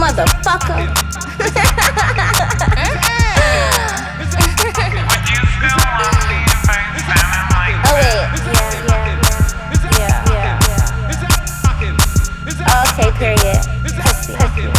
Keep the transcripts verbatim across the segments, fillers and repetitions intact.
motherfucker. Oh wait, yeah, yeah, yeah, yeah. Okay, period. Pussy, pussy.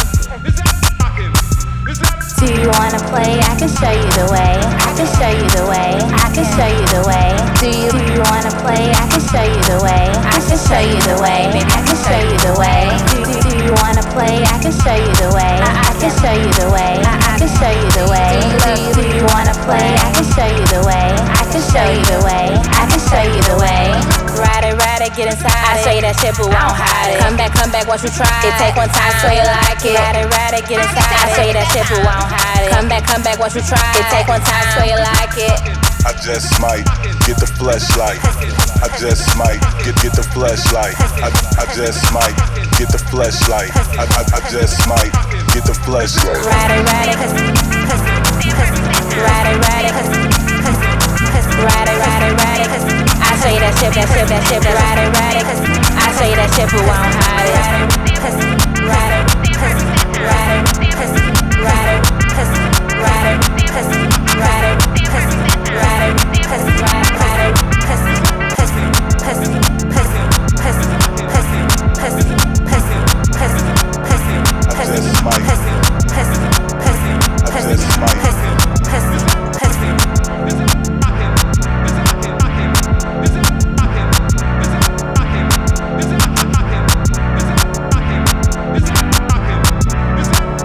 Do you wanna play? I can show you the way. I can show you the way. I can show you the way. Do you do you wanna play? I can show you the way. I can show you the way. I can show you the way. Do, do, do you wanna play? I can show you the way. I can show you the way. I can show you the way. Do you do you wanna play? I can show you the way. I can show you the way. I can show you the way. Ride it, ride it, get inside. I show you that shit, but won't hide it. Come back, come back, once you try it. Take one time, show you like it. Ride it, ride it, get inside. I show you that shit, but won't hide it. Come back, come back, once you try it. Take one time, show you like it. I just might get the fleshlight. I just might get get the fleshlight. I I just might get the fleshlight. I I, I just might get the fleshlight. Ride it, ride it, cause, cause, cause, ride it, ride it, cause, cause, cause, ride it, ride it, ride it, cause, I show you that shit, that shit, that shit, but ride it, ride it, cause, I show you that shit, but won't hide it. Ride it, cause, ride it, cause, ride it, cause, ride it, cause, ride it, cause, ride it.